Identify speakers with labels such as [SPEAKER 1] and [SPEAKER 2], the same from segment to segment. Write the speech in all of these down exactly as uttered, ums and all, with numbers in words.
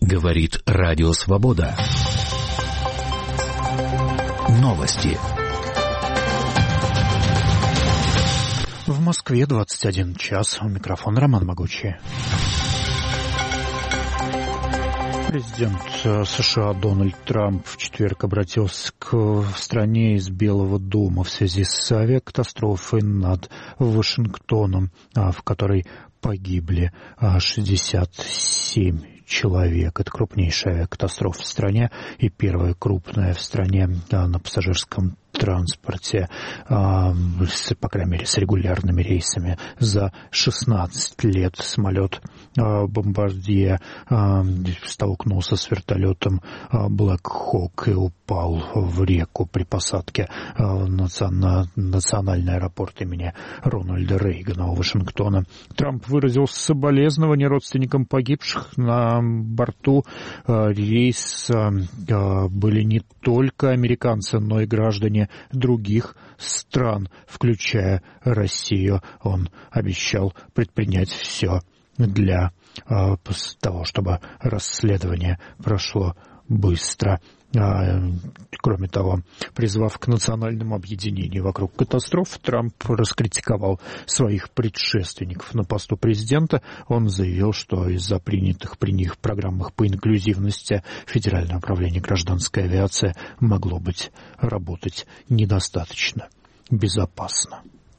[SPEAKER 1] Говорит Радио Свобода. Новости.
[SPEAKER 2] В Москве двадцать один час. У микрофона Роман Могучий. Президент США Дональд Трамп в четверг обратился к стране из Белого дома в связи с авиакатастрофой над Вашингтоном, в которой погибли шестьдесят семь человек. Это крупнейшая авиакатастрофа в стране и первая крупная в стране на пассажирском транспорте, по крайней мере, с регулярными рейсами. За шестнадцать лет самолет «Бомбардье» столкнулся с вертолетом «Блэк Хок» и упал в реку при посадке на национальный аэропорт имени Рональда Рейгана у Вашингтона. Трамп выразил соболезнования родственникам погибших. На борту рейса были не только американцы, но и граждане других стран, включая Россию. Он обещал предпринять все для э, того, чтобы расследование прошло быстро. Кроме того, призвав к национальному объединению вокруг катастроф, Трамп раскритиковал своих предшественников на посту президента. Он заявил, что из-за принятых при них программах по инклюзивности Федеральное управление гражданской авиации могло быть работать недостаточно безопасно.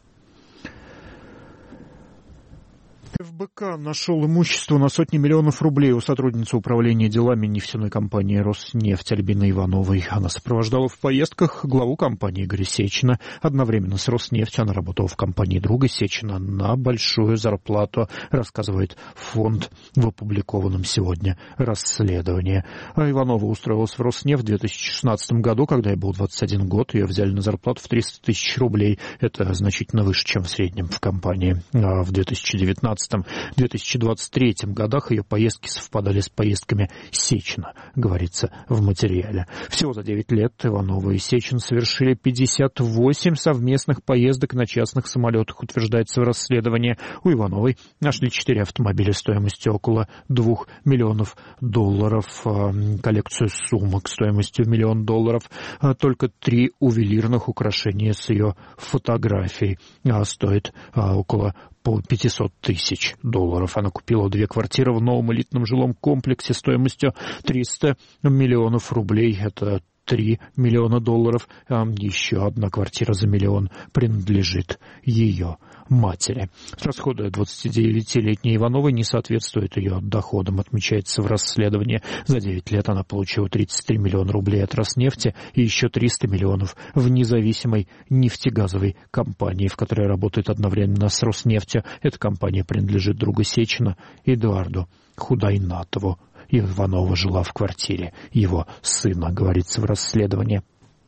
[SPEAKER 2] эф бэ ка нашел имущество на сотни миллионов рублей у сотрудницы управления делами нефтяной компании «Роснефть» Альбины Ивановой. Она сопровождала в поездках главу компании Игоря Сечина. Одновременно с «Роснефтью» она работала в компании друга Сечина на большую зарплату, рассказывает фонд в опубликованном сегодня расследовании. А Иванова устроилась в «Роснефть» в две тысячи шестнадцатом году, когда ей был двадцать один год. Ее взяли на зарплату в триста тысяч рублей. Это значительно выше, чем в среднем в компании. А в две тысячи девятнадцатом — две тысячи двадцать третьем годах ее поездки совпадали с поездками Сечина, говорится в материале. Всего за девять лет Иванова и Сечин совершили пятьдесят восемь совместных поездок на частных самолетах, утверждается в расследовании. У Ивановой нашли четыре автомобиля стоимостью около двух миллионов долларов, коллекцию сумок стоимостью миллион долларов, только три ювелирных украшения с ее фотографией стоят около по пятьсот тысяч долларов. Она купила две квартиры в новом элитном жилом комплексе стоимостью триста миллионов рублей. Это три миллиона долларов. Еще одна квартира за миллион принадлежит ее матери. Расходы двадцатидевятилетней Ивановой не соответствуют ее доходам, отмечается в расследовании. За девять лет она получила тридцать три миллиона рублей от Роснефти и еще триста миллионов в независимой нефтегазовой компании, в которой работает одновременно с Роснефтью. Эта компания принадлежит другу Сечина, Эдуарду Худайнатову. Иванова жила в квартире его сына, говорится в расследовании.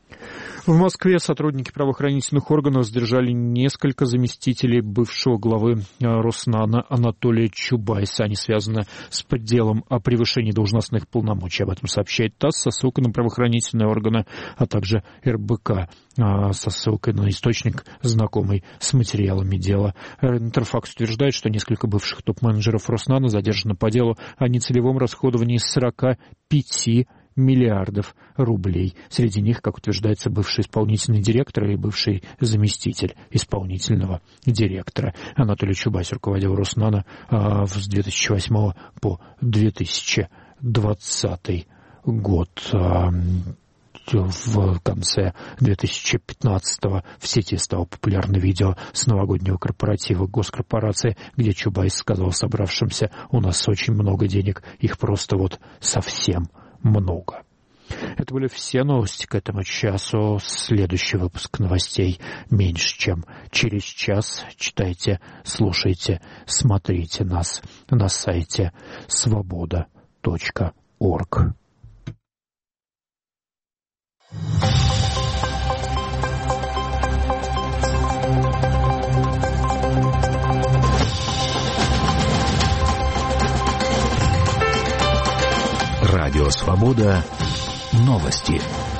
[SPEAKER 2] В Москве сотрудники правоохранительных органов задержали несколько заместителей бывшего главы Роснана Анатолия Чубайса. Они связаны с делом о превышении должностных полномочий. Об этом сообщает ТАСС со ссылкой на правоохранительные органы, а также эр бэ ка со ссылкой на источник, знакомый с материалами дела. Интерфакс утверждает, что несколько бывших топ-менеджеров Роснана задержаны по делу о нецелевом расходовании сорока пяти миллиардов рублей. Среди них, как утверждается, бывший исполнительный директор и бывший заместитель исполнительного директора. Анатолий Чубайс руководил Роснано а, с две тысячи восьмого по две тысячи двадцатый год. А, в конце две тысячи пятнадцатого в сети стало популярно видео с новогоднего корпоратива госкорпорации, где Чубайс сказал собравшимся: «У нас очень много денег, их просто вот совсем много». Это были все новости к этому часу. Следующий выпуск новостей меньше, чем через час. Читайте, слушайте, смотрите нас на сайте свобода точка орг.
[SPEAKER 1] Радио Свобода. Новости.